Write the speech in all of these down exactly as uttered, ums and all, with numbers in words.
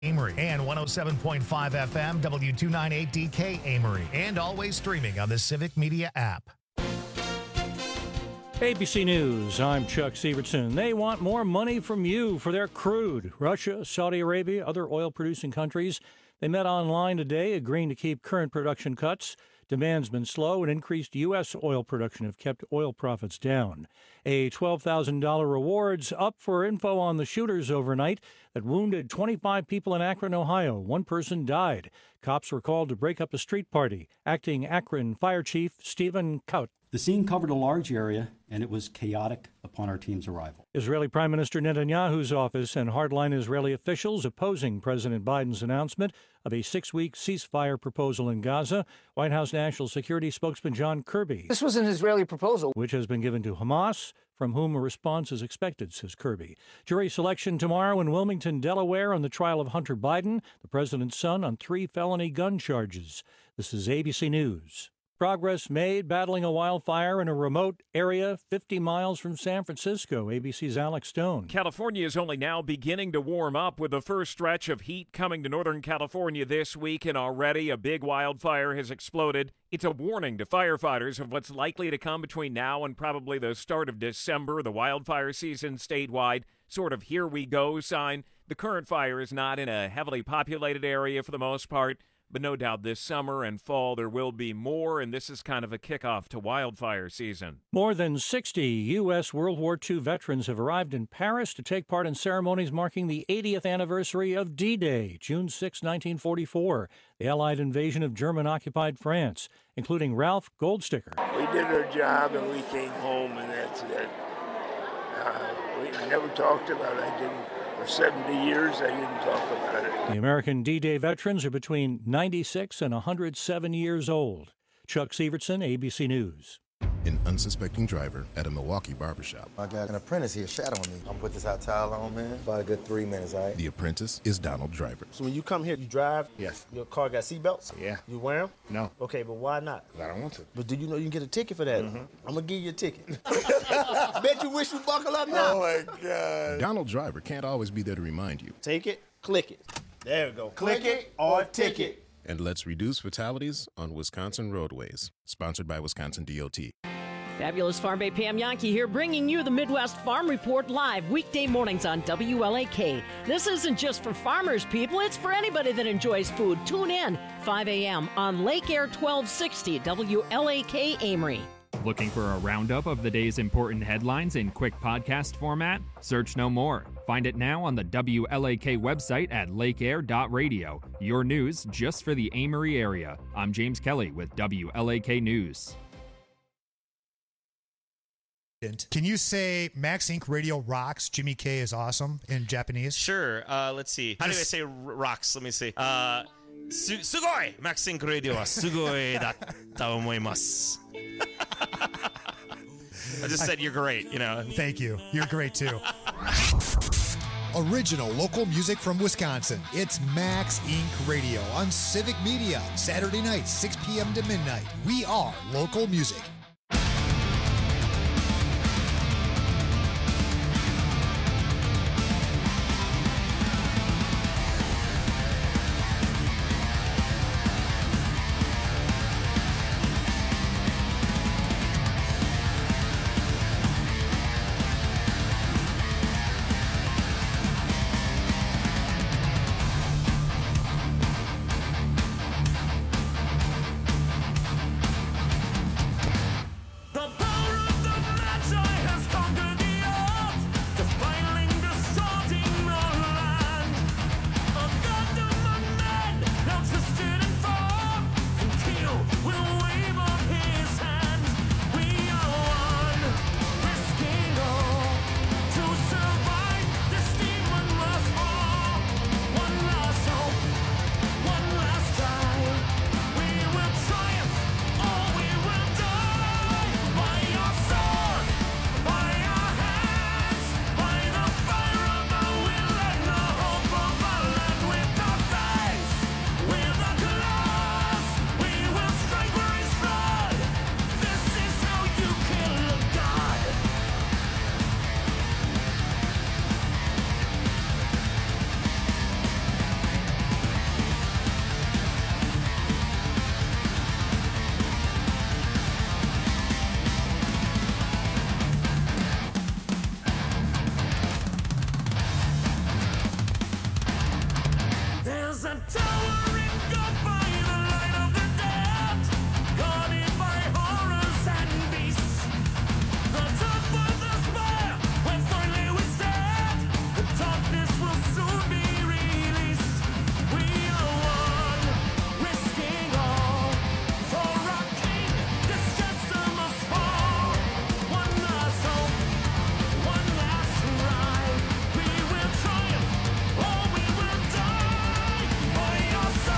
Amory and one oh seven point five F M, W two ninety-eight D K Amory, and always streaming on the Civic Media app. A B C News, I'm Chuck Severson. They want more money from you for their crude. Russia, Saudi Arabia, other oil-producing countries. They met online today, agreeing to keep current production cuts. Demand's been slow, and increased U S oil production have kept oil profits down. A twelve thousand dollars rewards up for info on the shooters overnight that wounded twenty-five people in Akron, Ohio. One person died. Cops were called to break up a street party. Acting Akron Fire Chief Stephen Kaut. The scene covered a large area, and it was chaotic upon our team's arrival. Israeli Prime Minister Netanyahu's office and hardline Israeli officials opposing President Biden's announcement of a six-week ceasefire proposal in Gaza. White House National Security spokesman John Kirby. This was an Israeli proposal, which has been given to Hamas, from whom a response is expected, says Kirby. Jury selection tomorrow in Wilmington, Delaware, on the trial of Hunter Biden, the president's son, on three felony gun charges. This is A B C News. Progress made battling a wildfire in a remote area fifty miles from San Francisco. A B C's Alex Stone. California is only now beginning to warm up, with the first stretch of heat coming to Northern California this week, and already a big wildfire has exploded. It's a warning to firefighters of what's likely to come between now and probably the start of December, the wildfire season statewide. Sort of here we go sign. The current fire is not in a heavily populated area for the most part, but no doubt this summer and fall there will be more, and this is kind of a kickoff to wildfire season. More than sixty U S World War Two veterans have arrived in Paris to take part in ceremonies marking the eightieth anniversary of D-Day, June sixth, nineteen forty-four, the Allied invasion of German-occupied France, including Ralph Goldsticker. We did our job and we came home, and that's it. Uh, we never talked about it. I didn't. For seventy years, I didn't talk about it. The American D-Day veterans are between ninety-six and one hundred seven years old. Chuck Severson, A B C News. An unsuspecting driver at a Milwaukee barbershop. I got an apprentice here shadowing me. I'm gonna put this hot towel on, man. About a good three minutes, all right? The apprentice is Donald Driver. So when you come here, you drive? Yes. Your car got seatbelts? Yeah. You wear them? No. Okay, but why not? I don't want to. But do you know you can get a ticket for that? Mm-hmm. I'm gonna give you a ticket. I bet you wish you buckle up now. Oh my God. Donald Driver can't always be there to remind you. Take it, click it. There we go. Click, click it or ticket. And let's reduce fatalities on Wisconsin roadways. Sponsored by Wisconsin D O T. Fabulous Farm Bay Pam Yankee here, bringing you the Midwest Farm Report live weekday mornings on W L A K. This isn't just for farmers, people. It's for anybody that enjoys food. Tune in five a.m. on Lake Air twelve sixty W L A K Amory. Looking for a roundup of the day's important headlines in quick podcast format? Search no more. Find it now on the W L A K website at lake air dot radio. Your news just for the Amory area. I'm James Kelly with W L A K News. Can you say Max Incorporated Radio rocks, Jimmy K is awesome in Japanese? Sure. Uh, let's see. How do I say r- rocks? Let me see. Uh, su- sugoi! Max Incorporated Radio wa sugoi datta omoimasu. I just said you're great, you know. Thank you. You're great, too. Original local music from Wisconsin. It's Max Incorporated Radio on Civic Media. Saturday nights, six p.m. to midnight. We are local music. One last ride, we will triumph, or we will die for your sake.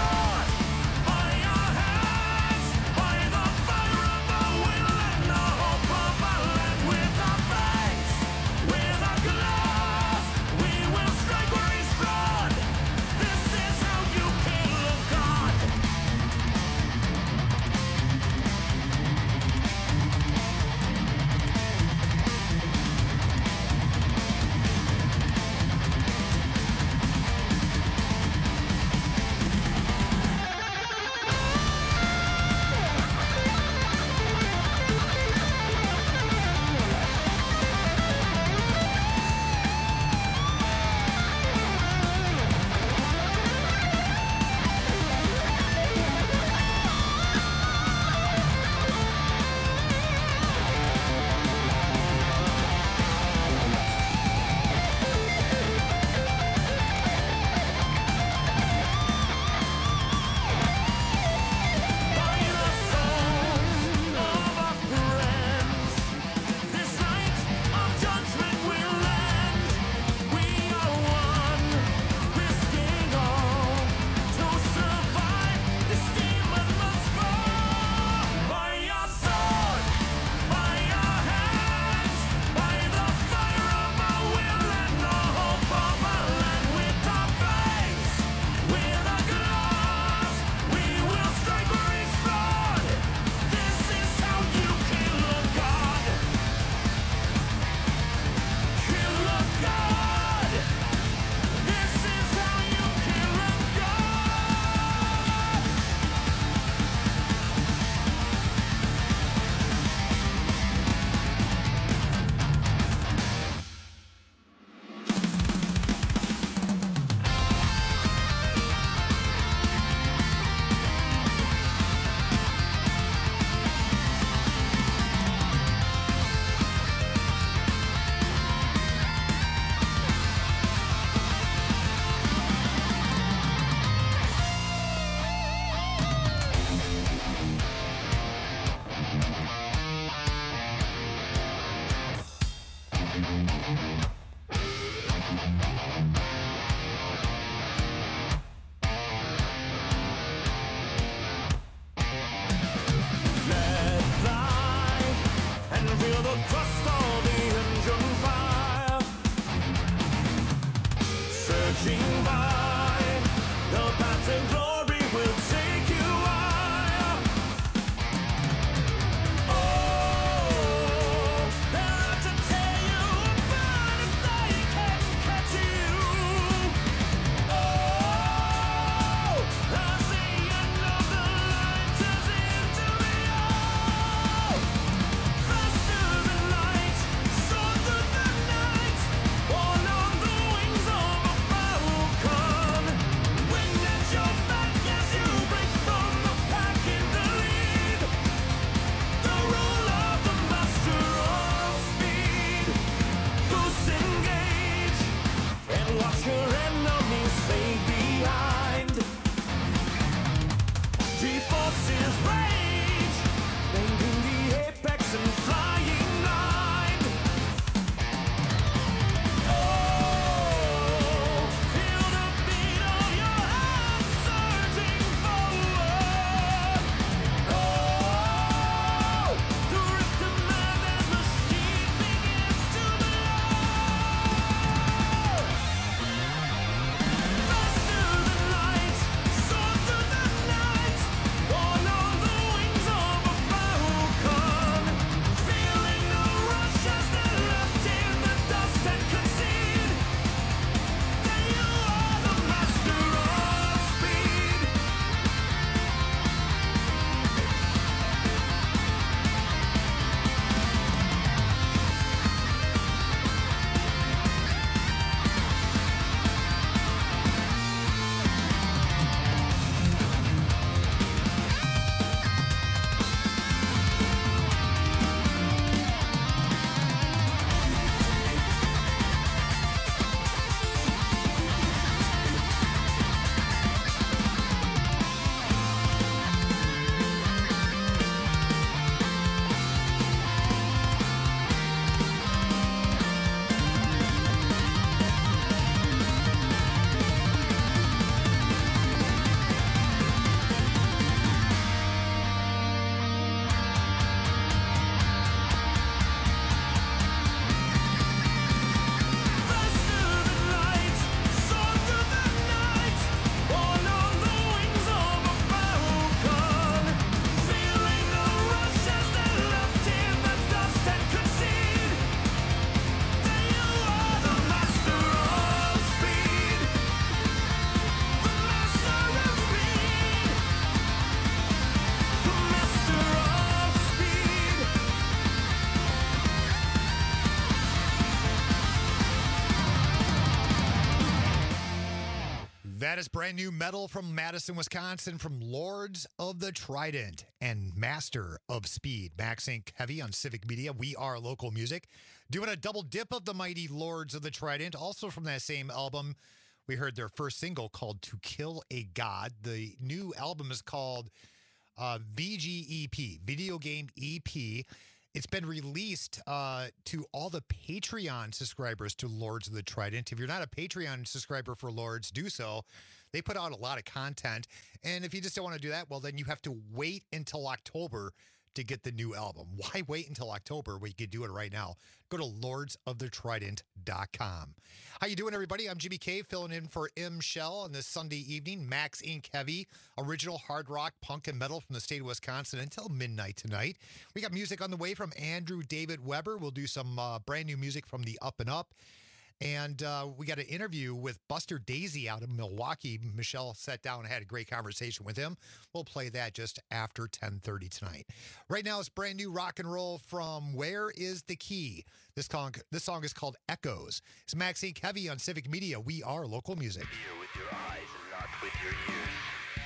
is brand new metal from Madison, Wisconsin, from Lords of the Trident and Master of Speed. Max Inc Heavy on Civic Media. We are local music. Doing a double dip of the mighty Lords of the Trident. Also from that same album, we heard their first single called To Kill a God. The new album is called uh, V G E P, Video Game E P. It's been released uh, to all the Patreon subscribers to Lords of the Trident. If you're not a Patreon subscriber for Lords, do so. They put out a lot of content. And if you just don't want to do that, well, then you have to wait until October to get the new album. Why wait until October when you can do it right now? Go to lords of the trident dot com. How you doing, everybody? I'm Jimmy K, filling in for M. Shell on this Sunday evening. Max Inc Heavy, original hard rock, punk, and metal from the state of Wisconsin until midnight tonight. We got music on the way from Andrew David Weber. We'll do some uh, brand new music from the Up and Up. And uh, we got an interview with Buster Daisy out of Milwaukee. Michelle sat down and had a great conversation with him. We'll play that just after ten thirty tonight. Right now, it's brand new rock and roll from Where Is the Key? This song, this song is called Echoes. It's Max Inc Heavy on Civic Media. We are local music. Hear with your eyes and not with your ears.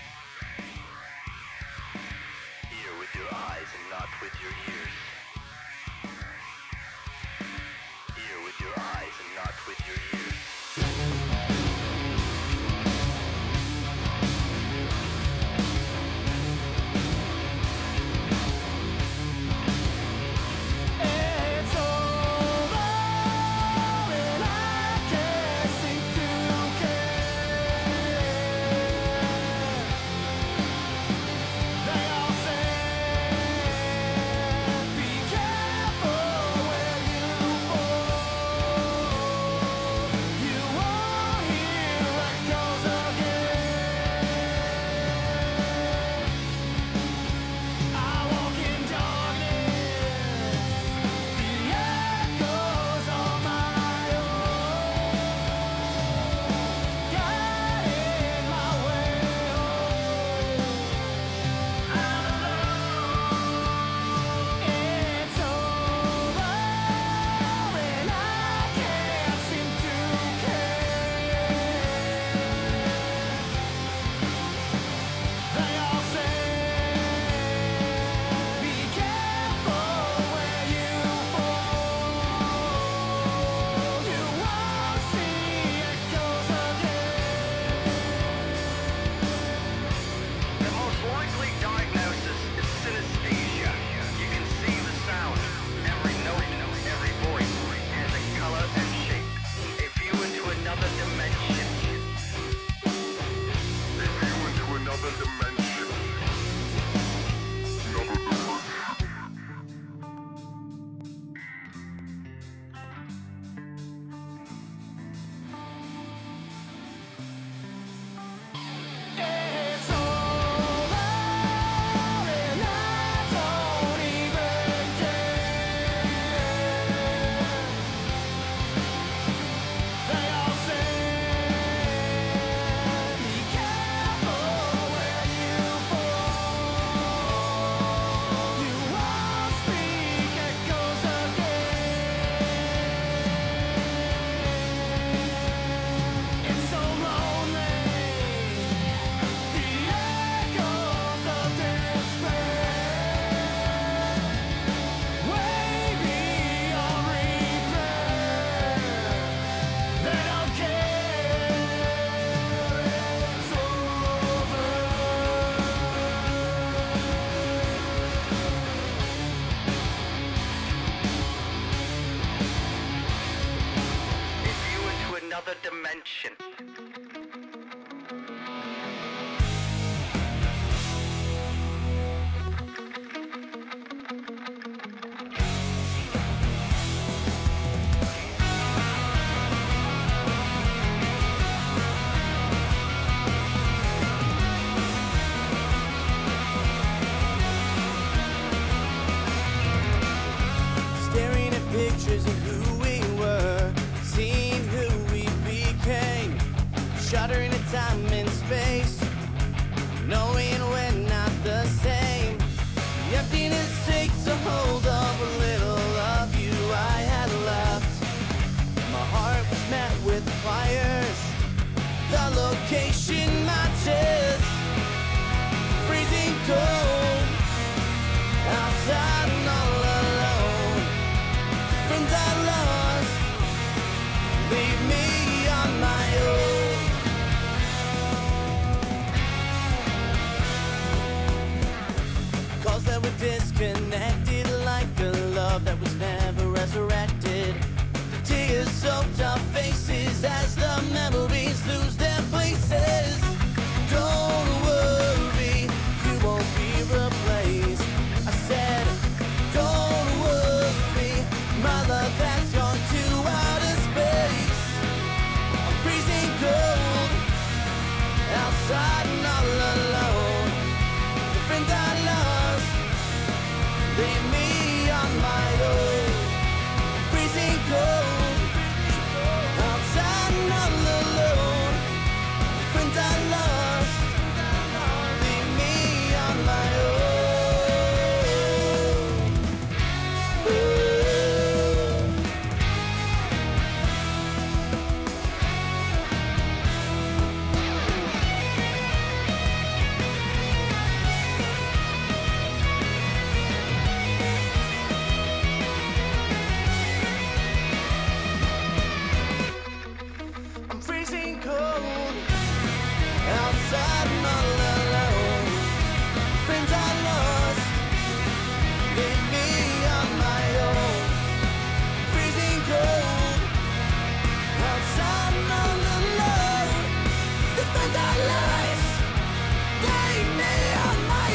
Hear with your eyes and not with your ears. Hear with your eyes and not with your ears. It's over and I can't seem to care. They all say, be careful where you fall. You won't hear echoes again. I walk in darkness, the echoes on my own, guiding my way home. I'm alone. It's over and I can't seem to care. They all say, be careful where you fall. You won't see echoes again. The most likely diagnosis is synesthesia. You can see the sound. Every note, every voice has a color and shape. A view into another dimension. A view into another dimension. Another dimension. It's over and I don't even care. They all say, be careful where you fall. You won't speak echoes again. It's so lonely. The echoes of despair, way beyond repair. They don't care. It's over. A view into another dimension. Staring at pictures of who we were, seeing who we became. our faces as the memories lose their places. Don't worry, you won't be replaced. I said, don't worry, my love has gone to outer space. I'm freezing cold, outside and all alone. The friends I lost, leave me on my own. I'm freezing cold, outside and all alone. The friends I lost, leave me on my own. Ooh. I'm freezing cold, outside and all alone. Friends I lost, leave me on my own. Freezing cold, outside and all alone. The friends I lost, leave me on my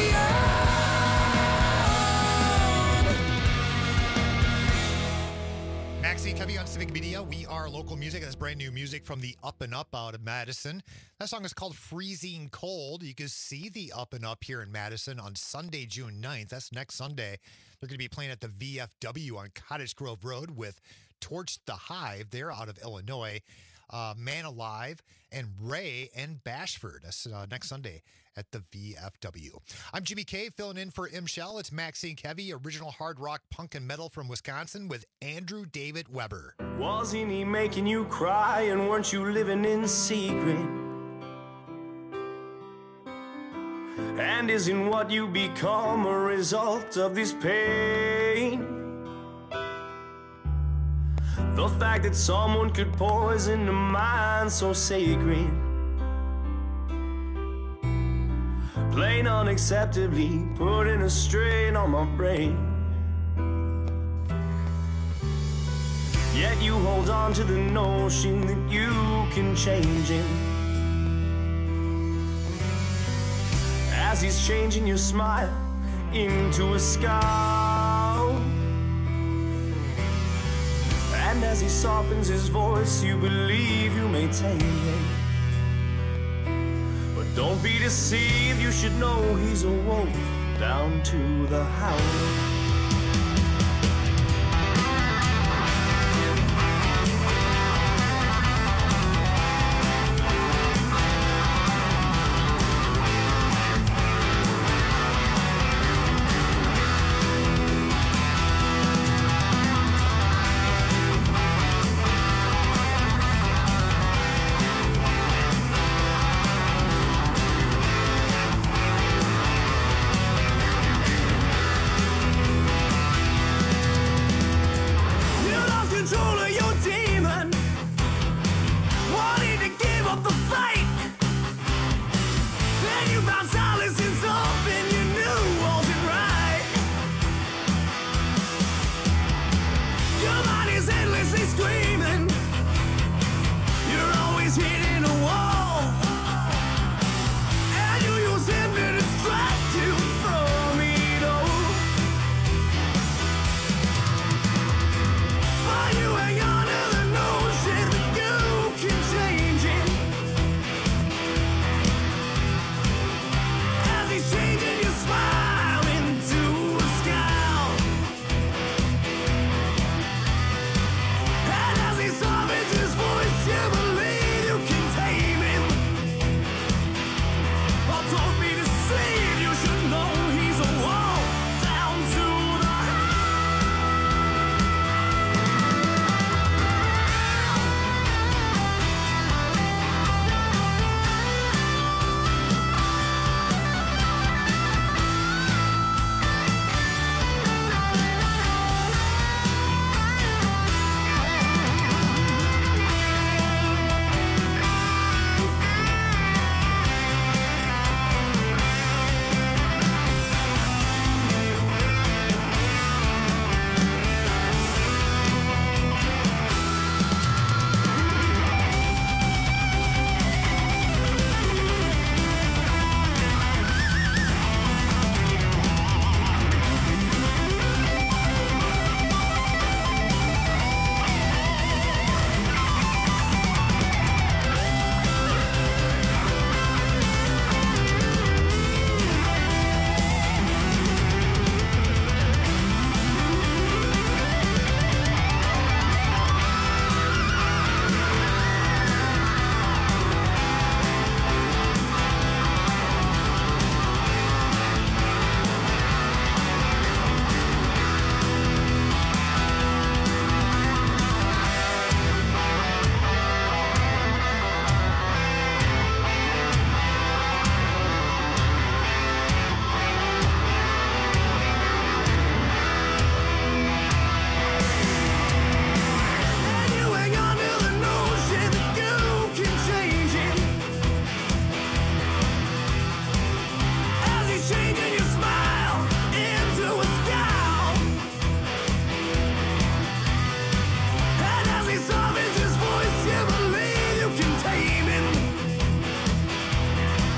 own. Maxine Covey on Civic Media. We are local music. That's brand new music from the Up and Up out of Madison. That song is called Freezing Cold. You can see the Up and Up here in Madison on Sunday, June ninth. That's next Sunday. They're going to be playing at the V F W on Cottage Grove Road with Torch the Hive. They're out of Illinois. Uh, Man Alive and Ray and Bashford. That's uh, next Sunday at the V F W. I'm Jimmy K, filling in for M. Shell. It's Maxine Kevy, original hard rock, punk, and metal from Wisconsin with Andrew David Weber. Wasn't he making you cry, and weren't you living in secret? And isn't what you become a result of this pain? The fact that someone could poison a mind so sacred, plain unacceptably putting a strain on my brain. Yet you hold on to the notion that you can change him, as he's changing your smile into a scowl. And as he softens his voice, you believe you may tame him. But don't be deceived, you should know he's a wolf down to the howl.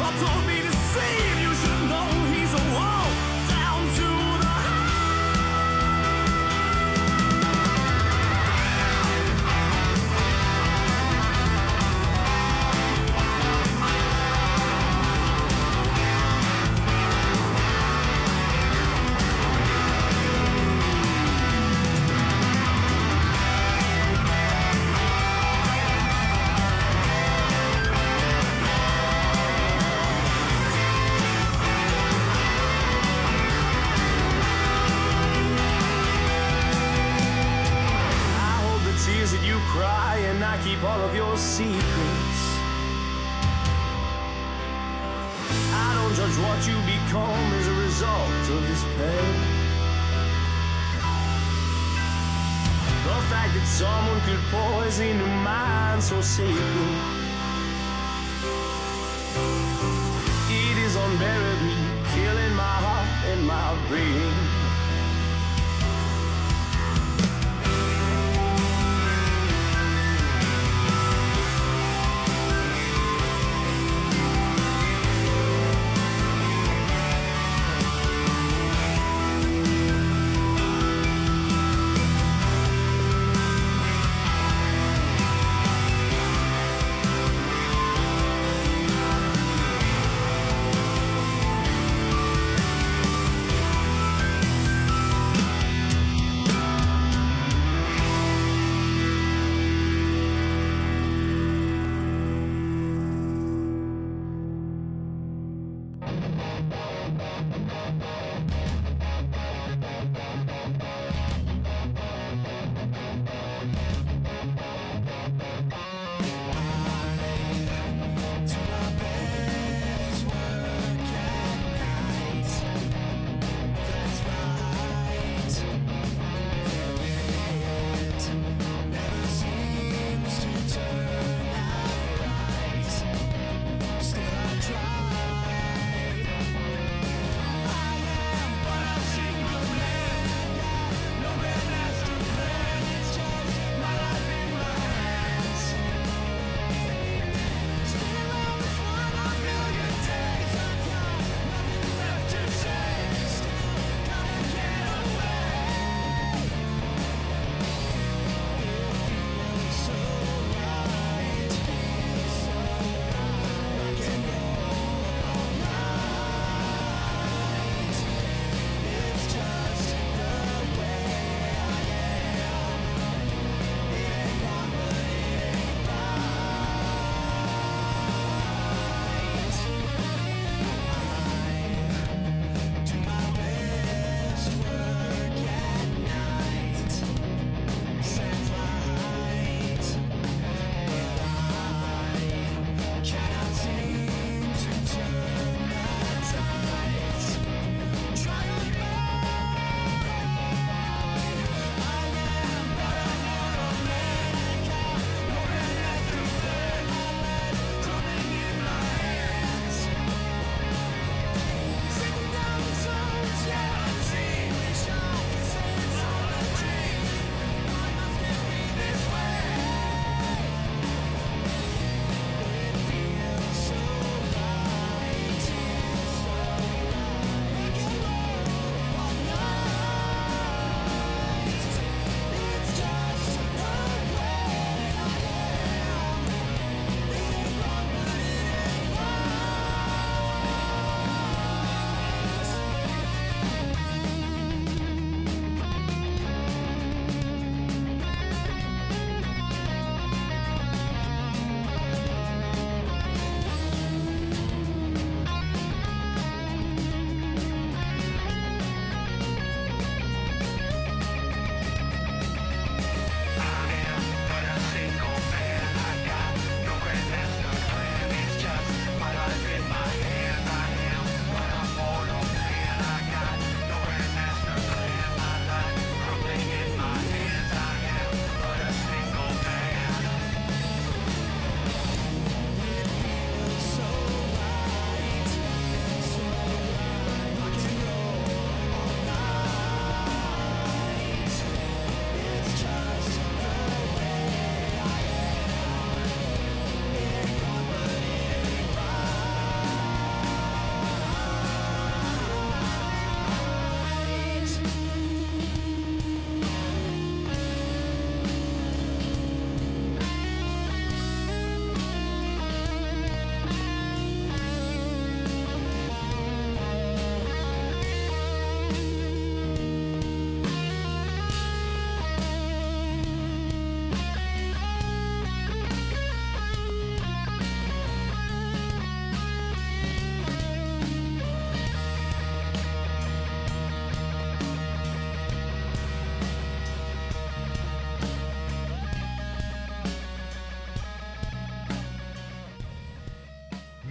But don't be deceived, you should know he's a wolf down to the cry and I keep all of your secrets. I don't judge what you become as a result of this pain. The fact that someone could poison your mind so sacred, it is unbearably killing my heart and my brain.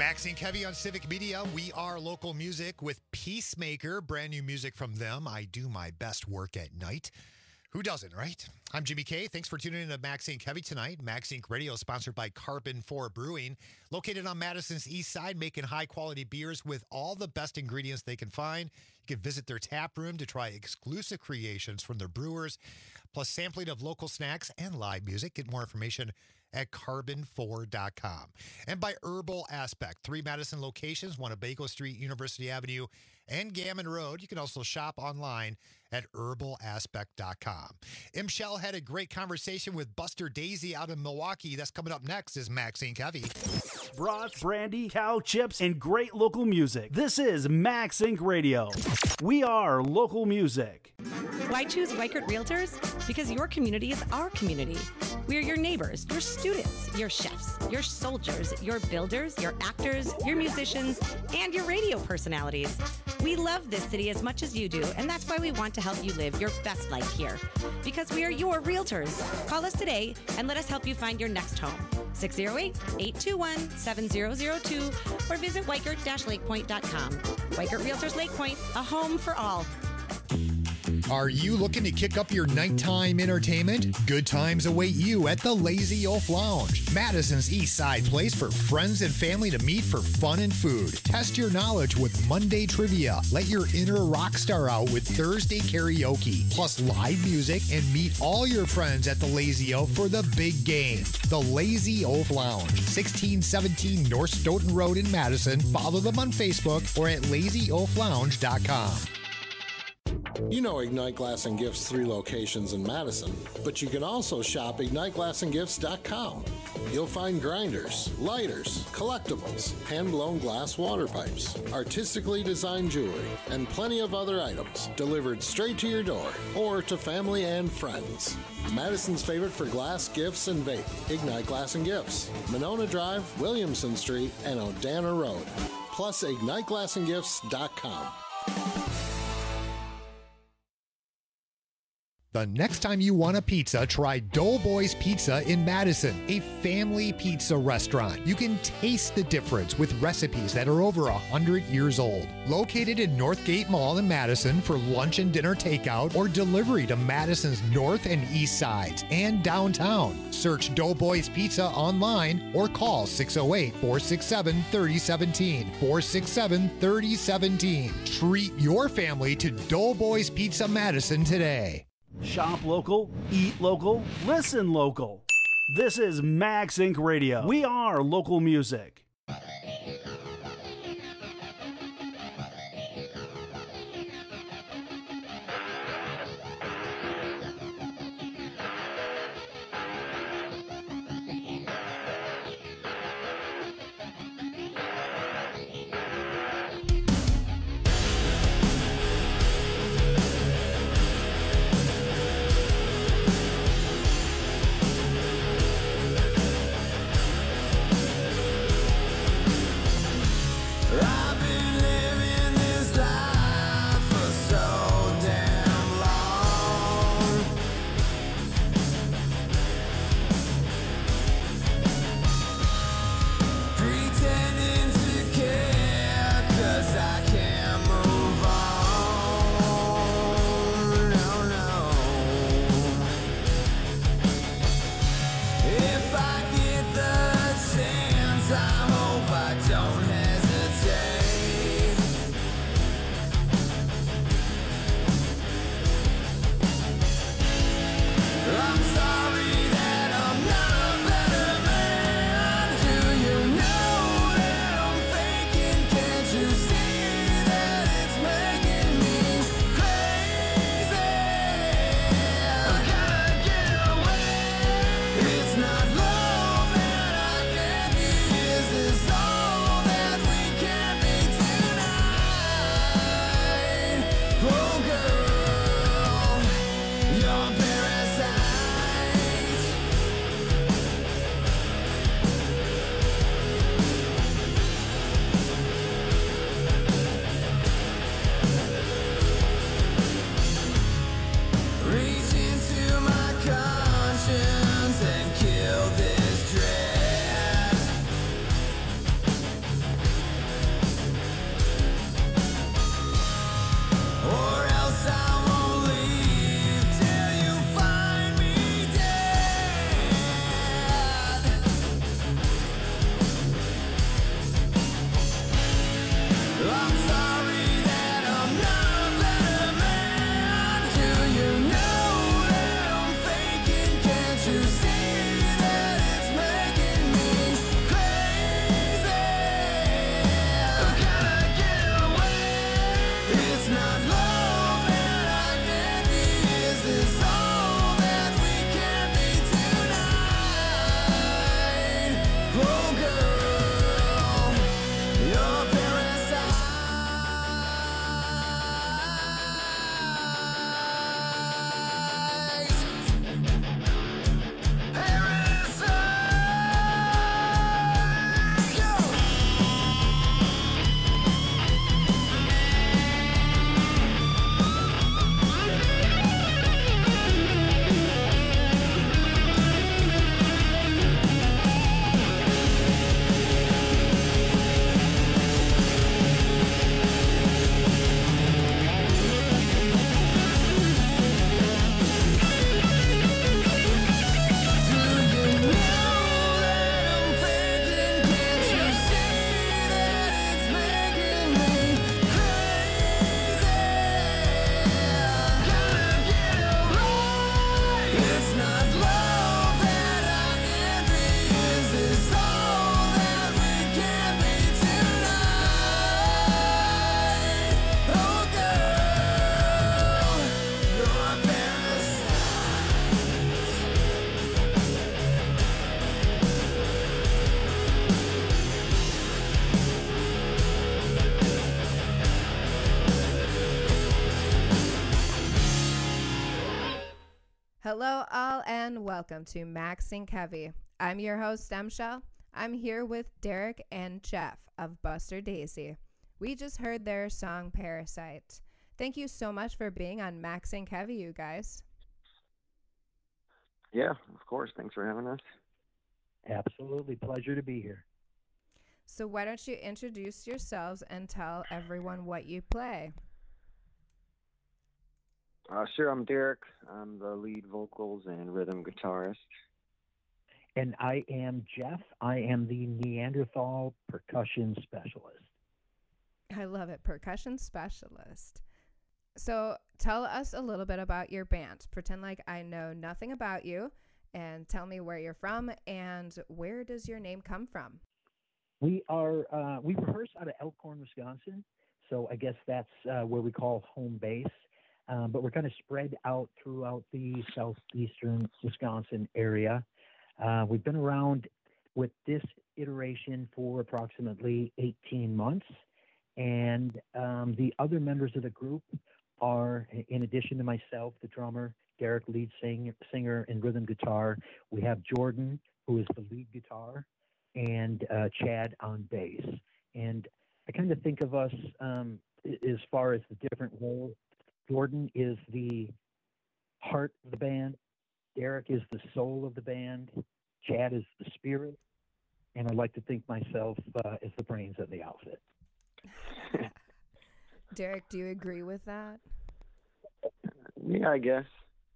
Maxine Kevy on Civic Media. We are local music with Peacemaker. Brand new music from them. I do my best work at night. Who doesn't, right? I'm Jimmy K. Thanks for tuning in to Maxine Kevy tonight. Maxine Radio, sponsored by Carbon four Brewing, located on Madison's east side, making high-quality beers with all the best ingredients they can find. You can visit their tap room to try exclusive creations from their brewers, plus sampling of local snacks and live music. Get more information at carbon four dot com. And by Herbal Aspect, three Madison locations, one at Baco Street, University Avenue, and Gammon Road. You can also shop online at herbal aspect dot com. M. Shell had a great conversation with Buster Daisy out in Milwaukee. That's coming up next is Maxine Kevy. Brats, brandy, cow chips, and great local music. This is Max Incorporated. Radio. We are local music. Why choose Weichert Realtors? Because your community is our community. We are your neighbors, your students, your chefs, your soldiers, your builders, your actors, your musicians, and your radio personalities. We love this city as much as you do, and that's why we want to help you live your best life here. Because we are your realtors. Call us today and let us help you find your next home. six oh eight, eight two one, seven oh oh two or visit weichert dash lake point dot com. Weichert Realtors Lake Point, a home for all. Are you looking to kick up your nighttime entertainment? Good times await you at the Lazy Oaf Lounge, Madison's East Side place for friends and family to meet for fun and food. Test your knowledge with Monday trivia. Let your inner rock star out with Thursday karaoke, plus live music, and meet all your friends at the Lazy Oaf for the big game. The Lazy Oaf Lounge, sixteen seventeen North Stoughton Road in Madison. Follow them on Facebook or at lazy oaf lounge dot com. You know Ignite Glass and Gifts' three locations in Madison, but you can also shop ignite glass and gifts dot com. You'll find grinders, lighters, collectibles, hand-blown glass water pipes, artistically designed jewelry, and plenty of other items delivered straight to your door or to family and friends. Madison's favorite for glass, gifts, and vape, Ignite Glass and Gifts, Monona Drive, Williamson Street, and Odana Road, plus ignite glass and gifts dot com. The next time you want a pizza, try Doughboys Pizza in Madison, a family pizza restaurant. You can taste the difference with recipes that are over one hundred years old. Located in Northgate Mall in Madison for lunch and dinner takeout or delivery to Madison's north and east sides and downtown. Search Doughboys Pizza online or call six oh eight, four six seven, three oh one seven, four six seven, three oh one seven. Treat your family to Doughboys Pizza Madison today. Shop local, eat local, listen local. This is Max Incorporated. Radio. We are local music. Hello, all, and welcome to Max Sync Heavy. I'm your host, Emshell. I'm here with Derek and Jeff of Buster Daisy. We just heard their song Parasite. Thank you so much for being on Max Sync Heavy, you guys. Yeah, of course. Thanks for having us. Absolutely. Pleasure to be here. So why don't you introduce yourselves and tell everyone what you play? Uh, sure, I'm Derek. I'm the lead vocals and rhythm guitarist. And I am Jeff. I am the Neanderthal percussion specialist. I love it. Percussion specialist. So tell us a little bit about your band. Pretend like I know nothing about you and tell me where you're from and where does your name come from? We are, uh, we rehearse out of Elkhorn, Wisconsin. So I guess that's uh, where we call home base. Um, but we're kind of spread out throughout the southeastern Wisconsin area. Uh, we've been around with this iteration for approximately eighteen months. And um, the other members of the group are, in addition to myself, the drummer, Derek, lead sing, singer and rhythm guitar. We have Jordan, who is the lead guitar, and uh, Chad on bass. And I kind of think of us um, as far as the different roles. Jordan is the heart of the band. Derek is the soul of the band. Chad is the spirit. And I like to think myself uh, as the brains of the outfit. Derek, do you agree with that? Yeah, I guess.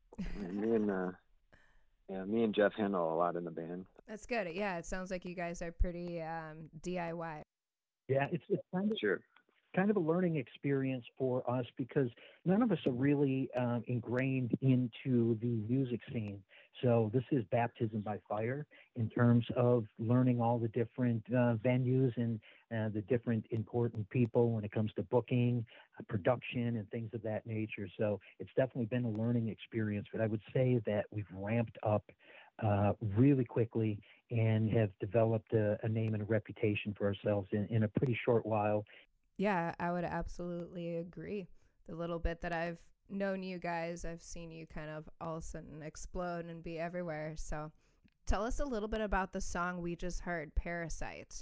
me and uh, yeah, me and Jeff handle a lot in the band. That's good. Yeah, it sounds like you guys are pretty um, D I Y. Yeah, it's, it's kind of sure. kind of a learning experience for us because none of us are really um, ingrained into the music scene. So this is baptism by fire in terms of learning all the different uh, venues and uh, the different important people when it comes to booking, uh, production, and things of that nature. So it's definitely been a learning experience, but I would say that we've ramped up uh, really quickly and have developed a, a name and a reputation for ourselves in, in a pretty short while. Yeah, I would absolutely agree. The little bit that I've known you guys, I've seen you kind of all of a sudden explode and be everywhere. So tell us a little bit about the song we just heard, Parasite.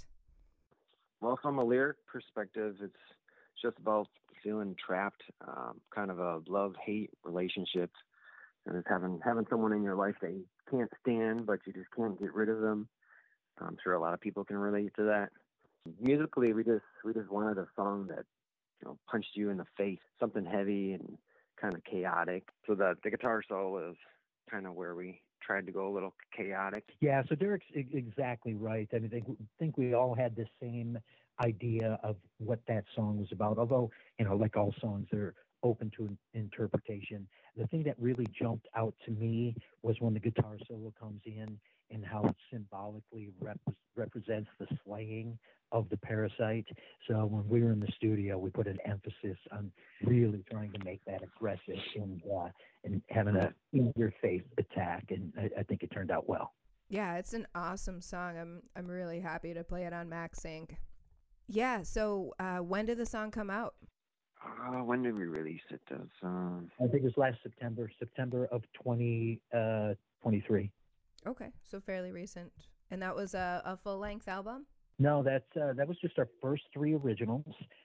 Well, from a lyric perspective, it's just about feeling trapped, um, kind of a love-hate relationship, and it's having having someone in your life that you can't stand, but you just can't get rid of them. I'm sure a lot of people can relate to that. Musically, we just we just wanted a song that, you know, punched you in the face, something heavy and kind of chaotic. So the the guitar solo is kind of where we tried to go a little chaotic. Yeah, so Derek's e- exactly right. I mean, I think, think we all had the same idea of what that song was about. Although, you know, like all songs, they're open to an interpretation. The thing that really jumped out to me was when the guitar solo comes in and how it symbolically rep- represents the slaying of the parasite. So when we were in the studio, we put an emphasis on really trying to make that aggressive and uh, and having a in-your-face attack, and I, I think it turned out well. Yeah, it's an awesome song. I'm I'm really happy to play it on Max Sync. Yeah, so uh, when did the song come out? Uh, when did we release it? Does, um... I think it was last September, September of twenty twenty-three. Okay, so fairly recent. And that was a, a full-length album? No, that's uh, that was just our first three originals.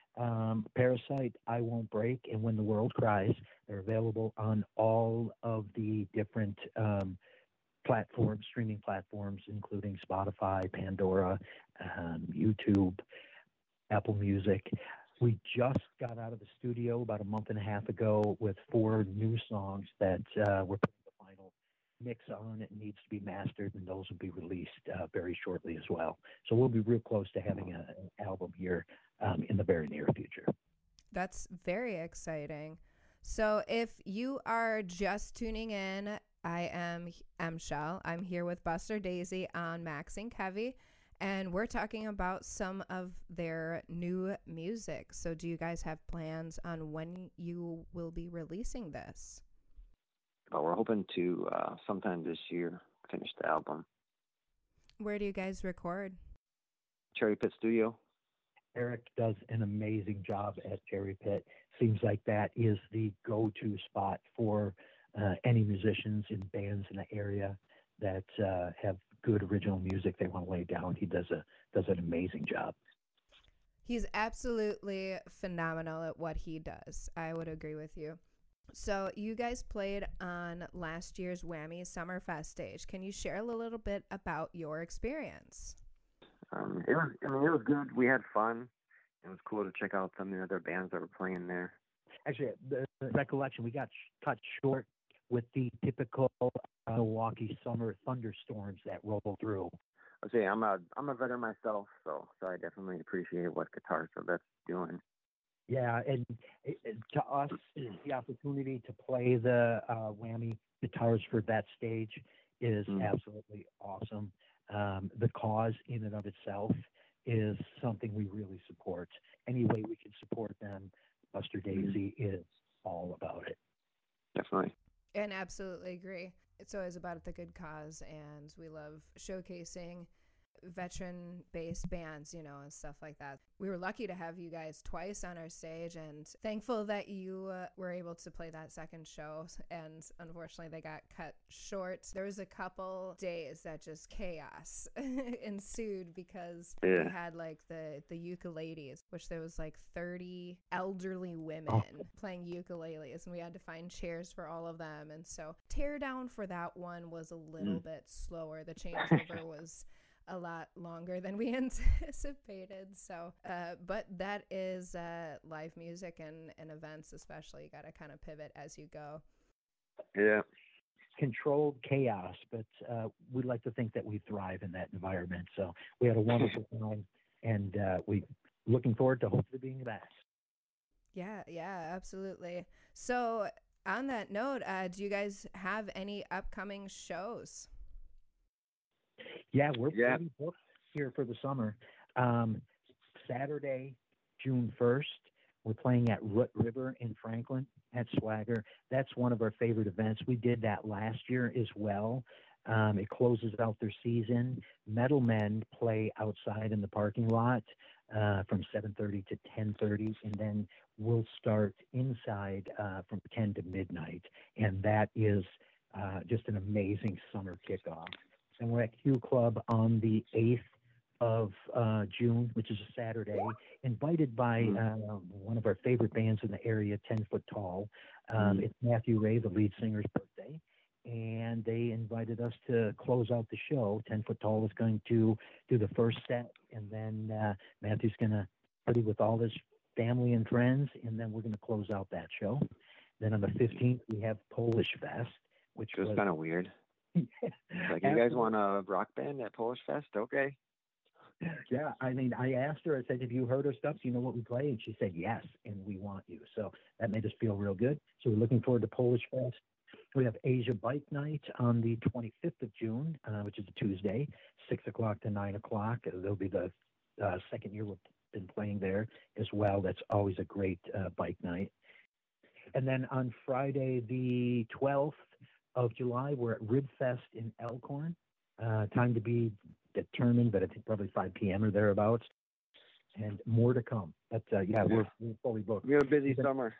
Um, Parasite, I Won't Break, and When the World Cries. They're available on all of the different um, platforms, streaming platforms, including Spotify, Pandora, um, YouTube, Apple Music. We just got out of the studio about a month and a half ago with four new songs that uh, we're putting the final mix on. It needs to be mastered, and those will be released uh, very shortly as well. So we'll be real close to having a, an album here um, in the very near future. That's very exciting. So if you are just tuning in, I am Emshell. I'm here with Buster Daisy on Max Sync Heavy, and we're talking about some of their new music. So do you guys have plans on when you will be releasing this? Well, we're hoping to uh, sometime this year finish the album. Where do you guys record? Cherry Pit Studio. Eric does an amazing job at Cherry Pit. Seems like that is the go-to spot for uh, any musicians in bands in the area that uh, have good original music they want to lay down. He does a does an amazing job. He's absolutely phenomenal at what he does. I would agree with you. So you guys played on last year's Whammy Summerfest stage. Can you share a little bit about your experience? Um, it was, I mean, it was good. We had fun. It was cool to check out some of the other bands that were playing there. Actually, the, the recollection, we got sh- cut short with the typical uh, Milwaukee summer thunderstorms that roll through. I say I'm a I'm a veteran myself, so so I definitely appreciate what Guitar Celebrett's doing. Yeah, and it, it, to us, the opportunity to play the uh, Whammy guitars for that stage is mm. absolutely awesome. Um, the cause in and of itself is something we really support. Any way we can support them, Buster Daisy mm. is all about it. Definitely. And absolutely agree. It's always about the good cause, and we love showcasing veteran-based bands, you know, and stuff like that. We were lucky to have you guys twice on our stage, and thankful that you uh, were able to play that second show, and unfortunately they got cut short. There was a couple days that just chaos ensued because yeah. we had like the, the ukuleles, which there was like thirty elderly women oh. playing ukuleles, and we had to find chairs for all of them, and so tear down for that one was a little mm. bit slower. The changeover was a lot longer than we anticipated. So, uh, but that is uh, live music and, and events, especially. You got to kind of pivot as you go. Yeah. Controlled chaos, but uh, we like to think that we thrive in that environment. So we had a wonderful time, and uh, we looking forward to hopefully being back. Yeah, yeah, absolutely. So on that note, uh, do you guys have any upcoming shows? Yeah, we're yeah. pretty booked here for the summer. Um, Saturday, June first, we're playing at Root River in Franklin at Swagger. That's one of our favorite events. We did that last year as well. Um, it closes out their season. Metal Men play outside in the parking lot uh, from seven thirty to ten thirty, and then we'll start inside uh, from ten to midnight. And that is uh, just an amazing summer kickoff. And we're at Q Club on the eighth of uh, June, which is a Saturday, invited by uh, one of our favorite bands in the area, Ten Foot Tall. Um, it's Matthew Ray, the lead singer's birthday, and they invited us to close out the show. Ten Foot Tall is going to do the first set, and then uh, Matthew's going to party with all his family and friends, and then we're going to close out that show. Then on the fifteenth, we have Polish Fest, which was was kind of weird. Like, you guys want a rock band at Polish Fest? Okay. Yeah, I mean, I asked her, I said, have you heard our stuff? Do you know what we play? And she said, yes, and we want you. So that made us feel real good. So we're looking forward to Polish Fest. We have Asia Bike Night on the twenty-fifth of June, uh, which is a Tuesday, six o'clock to nine o'clock. Uh, there'll be the uh, second year we've been playing there as well. That's always a great uh, bike night. And then on Friday the twelfth, of July, we're at Ribfest in Elkhorn. Uh, time to be determined, but I think probably five p.m. or thereabouts. And more to come. But uh, yeah, we're, we're fully booked. We have a busy summer.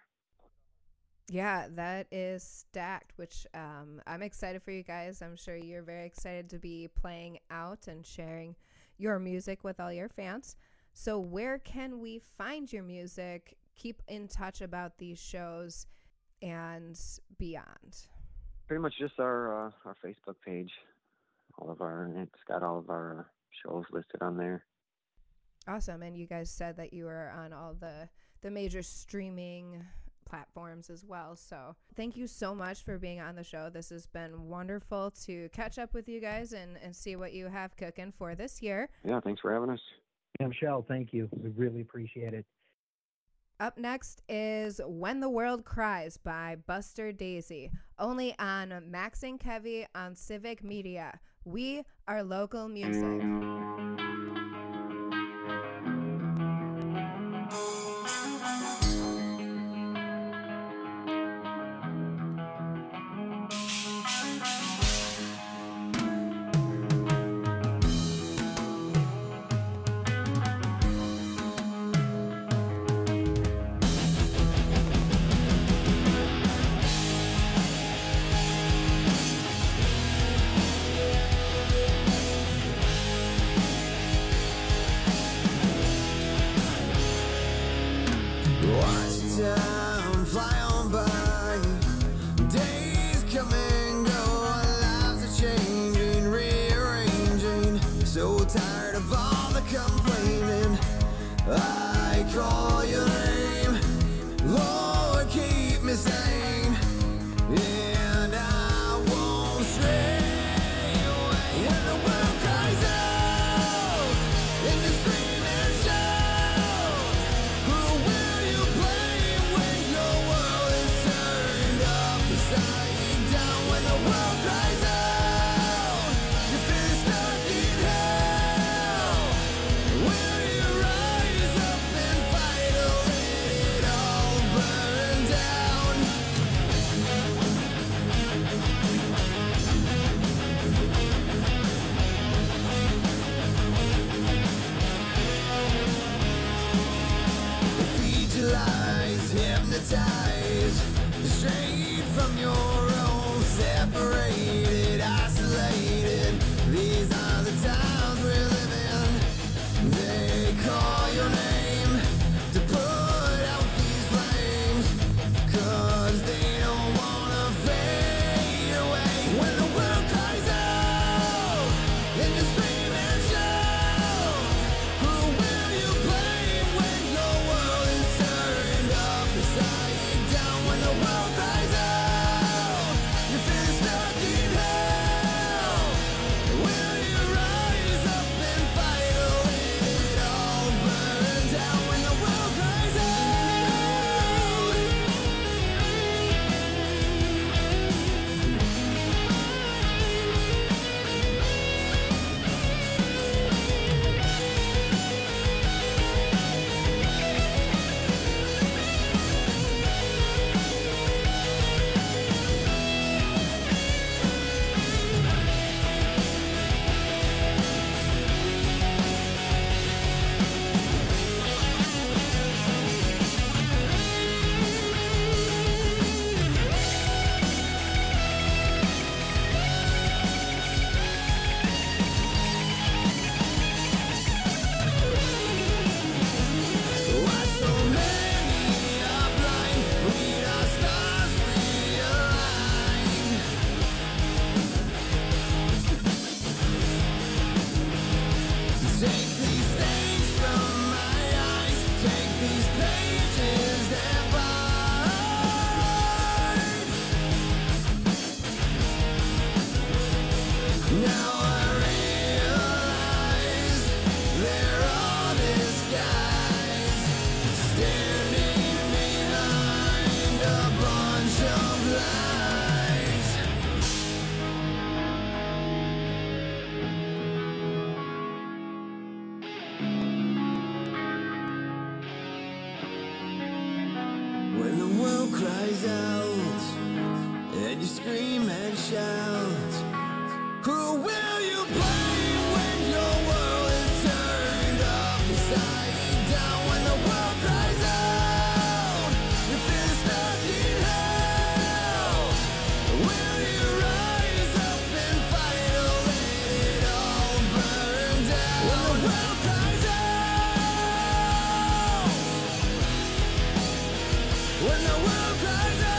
Yeah, that is stacked, which um, I'm excited for you guys. I'm sure you're very excited to be playing out and sharing your music with all your fans. So where can we find your music? Keep in touch about these shows and beyond. Pretty much just our uh, our Facebook page. All of our it's got all of our shows listed on there. Awesome. And you guys said that you were on all the the major streaming platforms as well. So thank you so much for being on the show. This has been wonderful to catch up with you guys and, and see what you have cooking for this year. Yeah, thanks for having us. Yeah, Michelle, thank you. We really appreciate it. Up next is When the World Cries by Buster Daisy, only on Max and Kevy on Civic Media. We are local music. Watch time fly on by. Days come and go, our lives are changing, rearranging. So tired of all the complaining. I call your name, Lord, keep me sane, and I won't stray away. When the world cries out and you scream and shout, who will you blame when your world is turned upside down? When the world cries out, you feel stuck in hell. Will you rise up and fight or let it all burn down? Feed your lies, hypnotize, straight from your own, separated, isolated. These are the times we're living. They call your name to put out these flames, 'cause they don't wanna fade away. When the world cries out and you scream and shout, who will you blame when your world is turned upside down? When the world cries out, you feel stuck in hell. Will you rise up and fight or let it all burn down? When the world cries out. Why so many are blind? Read our stars realign. Take these things from my eyes. Take these pages and bind. Now I realize they're all disguised, standing behind a bunch of lies. When the world cries out and you scream and shout, who will you blame when your world is turned upside down? When the world cries out, you feel stuck in hell. Will you rise up and fight or let it all burn down? When the world cries out, when the world cries out.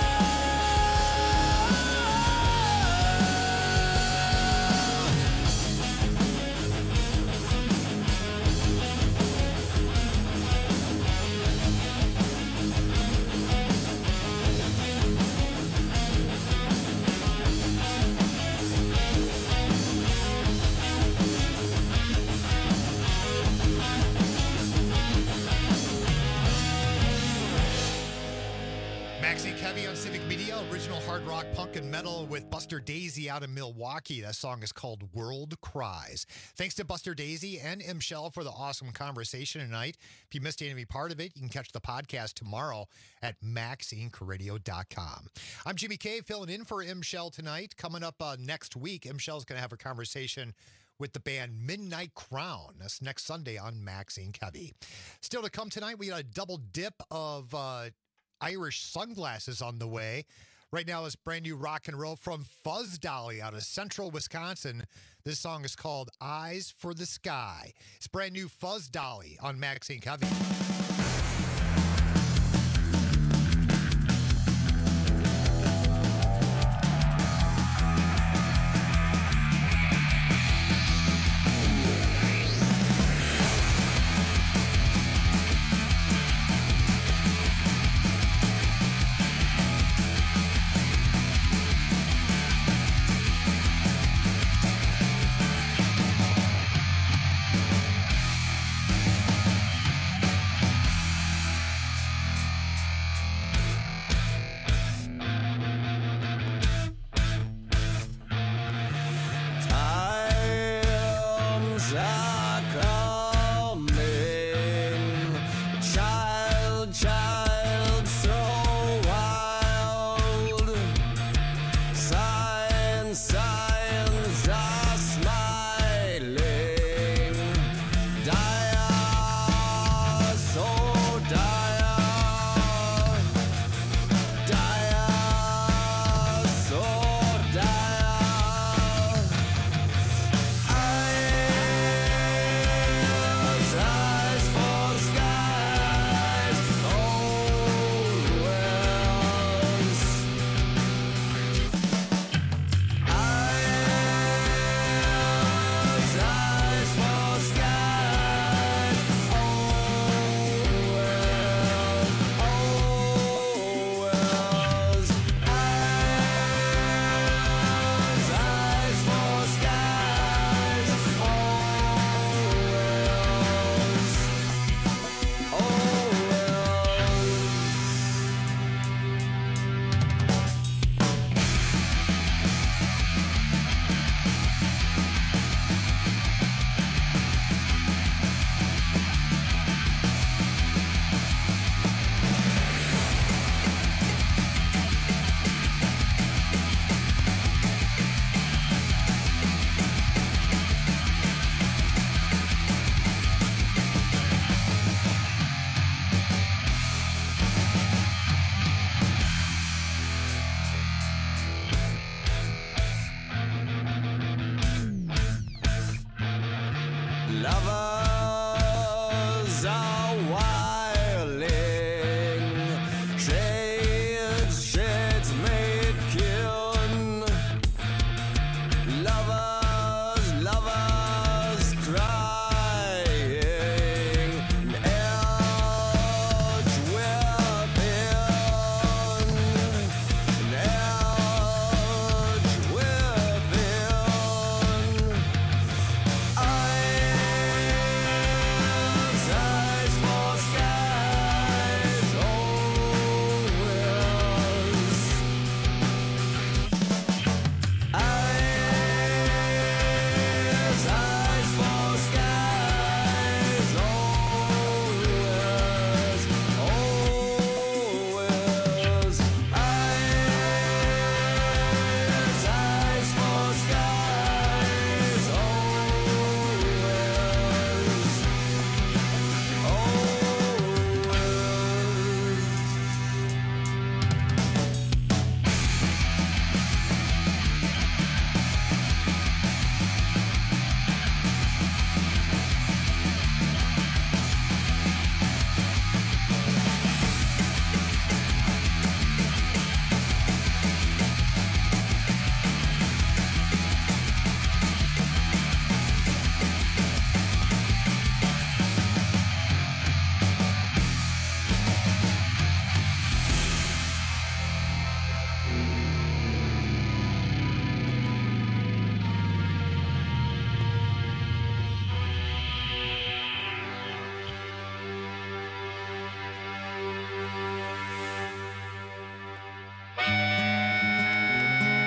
Maxie Kevy on Civic Media, original hard rock, punk, and metal with Buster Daisy out of Milwaukee. That song is called World Cries. Thanks to Buster Daisy and M. Shell for the awesome conversation tonight. If you missed any part of it, you can catch the podcast tomorrow at max inc radio dot com. I'm Jimmy K, filling in for M. Shell tonight. Coming up uh, next week, M. Shell's going to have a conversation with the band Midnight Crown. That's next Sunday on Max Inc Heavy. Still to come tonight, we got a double dip of uh, Irish sunglasses on the way. Right now is brand new rock and roll from Fuzz Dolly out of central Wisconsin. This song is called Eyes for the Sky. It's brand new Fuzz Dolly on Max Inc Heavy.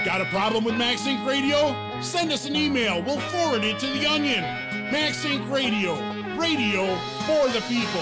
Got a problem with MaxInc Radio? Send us an email. We'll forward it to the Onion. MaxInc Radio. Radio for the people.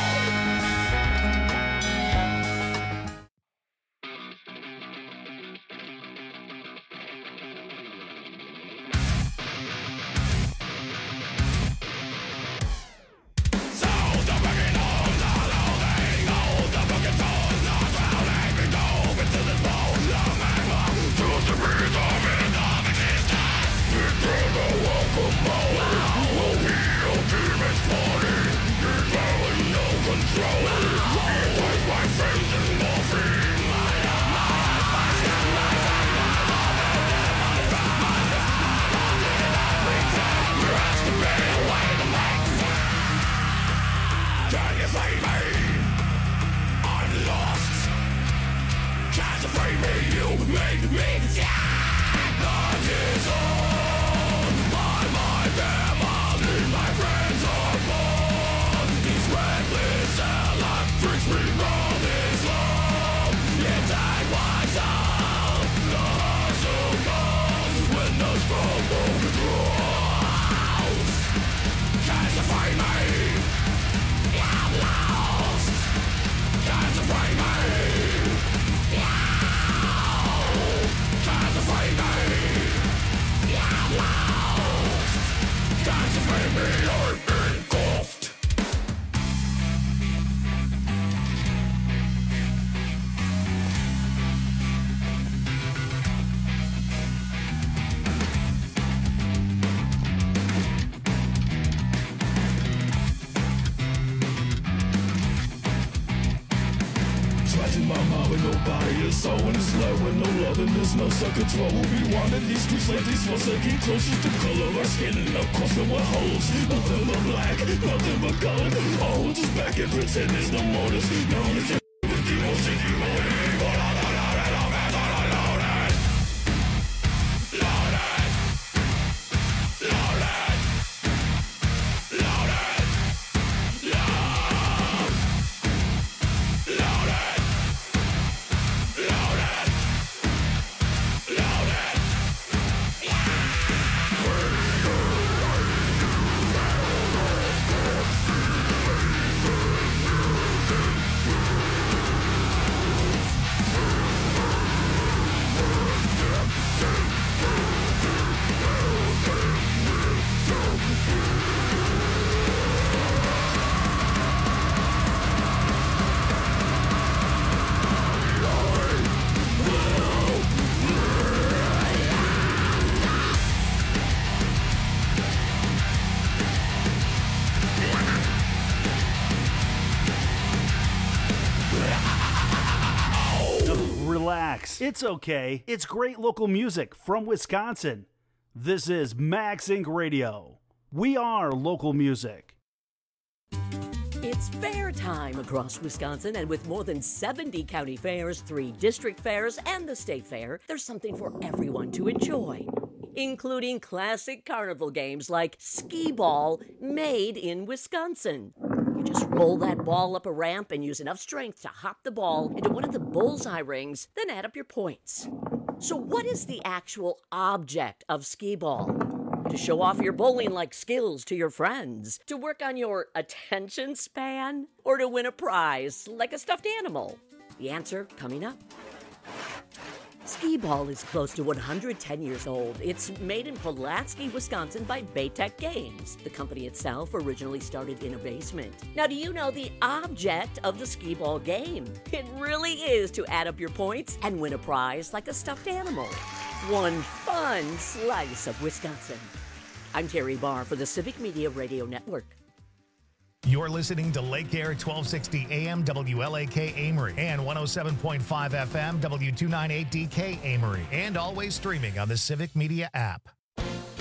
Closest to color, our skin and of course there were holes. Nothing but black, nothing but color. All holds us back and pretend there's no motives. No one is with the emotions you believe. Loaded, loaded, loaded, loaded, Relax. It's okay. It's great local music from Wisconsin. This is MaxInc Radio. We are local music. It's fair time across Wisconsin, and with more than seventy county fairs, three district fairs, and the state fair, there's something for everyone to enjoy, including classic carnival games like skee ball, made in Wisconsin. You just roll that ball up a ramp and use enough strength to hop the ball into one of the bullseye rings, then add up your points. So what is the actual object of skee ball? To show off your bowling-like skills to your friends? To work on your attention span? Or to win a prize like a stuffed animal? The answer coming up. Skee ball is close to one hundred ten years old. It's made in Pulaski, Wisconsin by Baytech Games. The company itself originally started in a basement. Now, do you know the object of the skee ball game? It really is to add up your points and win a prize like a stuffed animal. One fun slice of Wisconsin. I'm Terry Barr for the Civic Media Radio Network. You're listening to Lake Air twelve sixty A M W L A K Amory and one oh seven point five F M W two ninety-eight D K Amory, and always streaming on the Civic Media app.